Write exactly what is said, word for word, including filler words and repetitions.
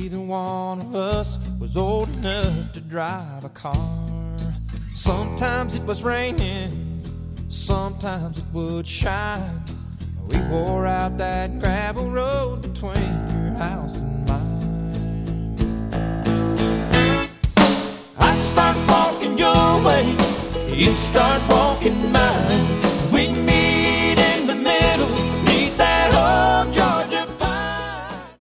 neither one of us was old enough to drive a car. Sometimes it was raining, sometimes it would shine. We wore out that gravel road between your house and mine. I'd start walking your way, you'd start walking mine.